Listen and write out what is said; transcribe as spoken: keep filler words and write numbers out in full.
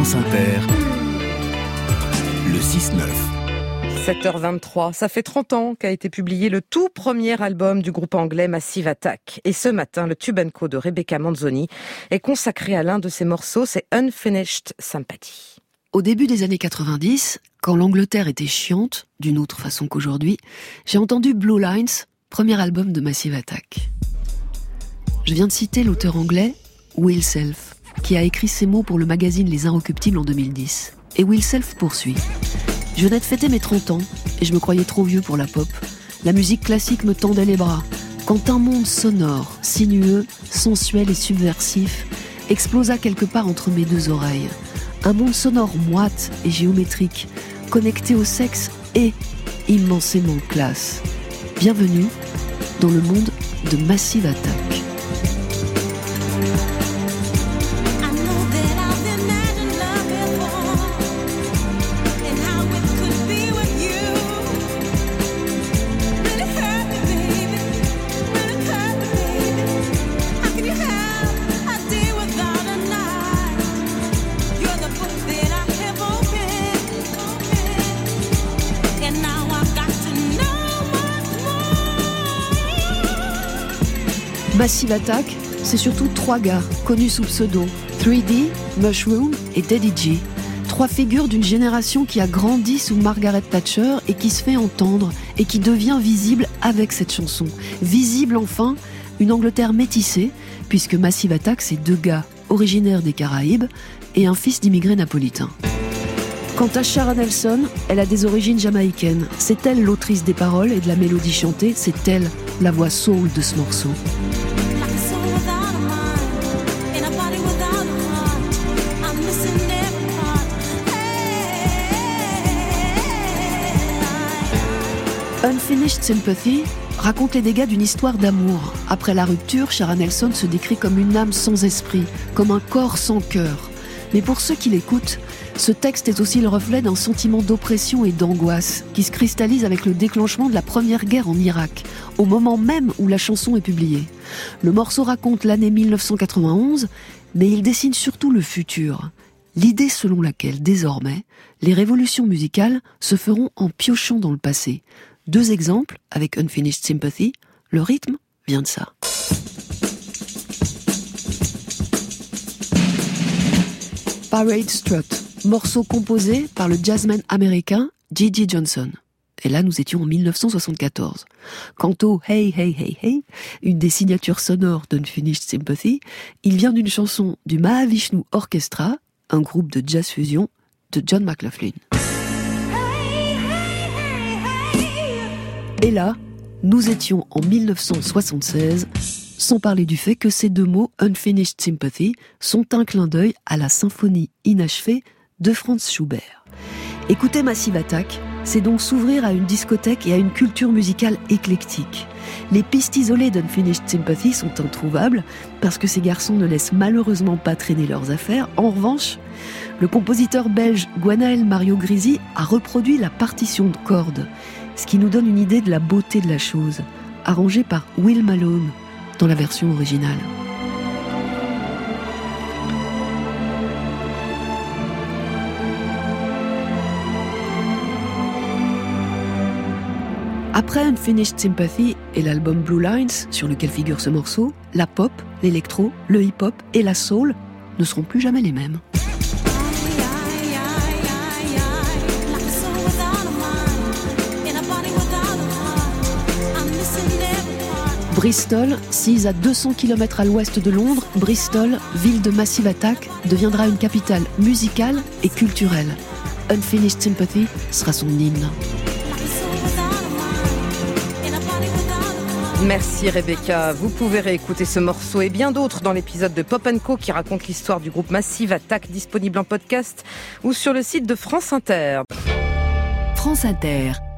France Inter, le six neuf. sept heures vingt-trois, ça fait trente ans qu'a été publié le tout premier album du groupe anglais Massive Attack. Et ce matin, le Tube and Co de Rebecca Manzoni est consacré à l'un de ses morceaux, c'est Unfinished Sympathy. Au début des années quatre-vingt-dix, quand l'Angleterre était chiante, d'une autre façon qu'aujourd'hui, j'ai entendu Blue Lines, premier album de Massive Attack. Je viens de citer l'auteur anglais Will Self, qui a écrit ces mots pour le magazine Les Inrecuptibles en deux mille dix. Et Will Self poursuit. Je venais de fêter mes trente ans, et je me croyais trop vieux pour la pop. La musique classique me tendait les bras, quand un monde sonore, sinueux, sensuel et subversif explosa quelque part entre mes deux oreilles. Un monde sonore moite et géométrique, connecté au sexe et immensément classe. Bienvenue dans le monde de Massive Attack. Massive Attack, c'est surtout trois gars, connus sous pseudo, trois D, Mushroom et Daddy G. Trois figures d'une génération qui a grandi sous Margaret Thatcher et qui se fait entendre et qui devient visible avec cette chanson. Visible enfin, une Angleterre métissée, puisque Massive Attack, c'est deux gars originaires des Caraïbes et un fils d'immigrés napolitains. Quant à Shara Nelson, elle a des origines jamaïcaines. C'est elle l'autrice des paroles et de la mélodie chantée, c'est elle la voix soul de ce morceau. Unfinished Sympathy raconte les dégâts d'une histoire d'amour. Après la rupture, Shara Nelson se décrit comme une âme sans esprit, comme un corps sans cœur. Mais pour ceux qui l'écoutent, ce texte est aussi le reflet d'un sentiment d'oppression et d'angoisse qui se cristallise avec le déclenchement de la première guerre en Irak, au moment même où la chanson est publiée. Le morceau raconte l'année mille neuf cent quatre-vingt-onze, mais il dessine surtout le futur. L'idée selon laquelle, désormais, les révolutions musicales se feront en piochant dans le passé. Deux exemples avec Unfinished Sympathy, le rythme vient de ça. Parade Strut, morceau composé par le jazzman américain Gigi Johnson. Et là, nous étions en mille neuf cent soixante-quatorze. Quant au Hey Hey Hey Hey, une des signatures sonores d'Unfinished Sympathy, il vient d'une chanson du Mahavishnu Orchestra, un groupe de jazz fusion de John McLaughlin. Et là, nous étions en mille neuf cent soixante-seize, sans parler du fait que ces deux mots, Unfinished Sympathy, sont un clin d'œil à la symphonie inachevée de Franz Schubert. Écouter Massive Attack, c'est donc s'ouvrir à une discothèque et à une culture musicale éclectique. Les pistes isolées d'Unfinished Sympathy sont introuvables, parce que ces garçons ne laissent malheureusement pas traîner leurs affaires. En revanche, le compositeur belge Gwenaël Mario Grisi a reproduit la partition de cordes, ce qui nous donne une idée de la beauté de la chose, arrangée par Will Malone dans la version originale. Après Unfinished Sympathy et l'album Blue Lines, sur lequel figure ce morceau, la pop, l'électro, le hip-hop et la soul ne seront plus jamais les mêmes. Bristol, sise à deux cents kilomètres à l'ouest de Londres, Bristol, ville de Massive Attack, deviendra une capitale musicale et culturelle. Unfinished Sympathy sera son hymne. Merci Rebecca. Vous pouvez réécouter ce morceau et bien d'autres dans l'épisode de Pop and Co qui raconte l'histoire du groupe Massive Attack, disponible en podcast ou sur le site de France Inter. France Inter.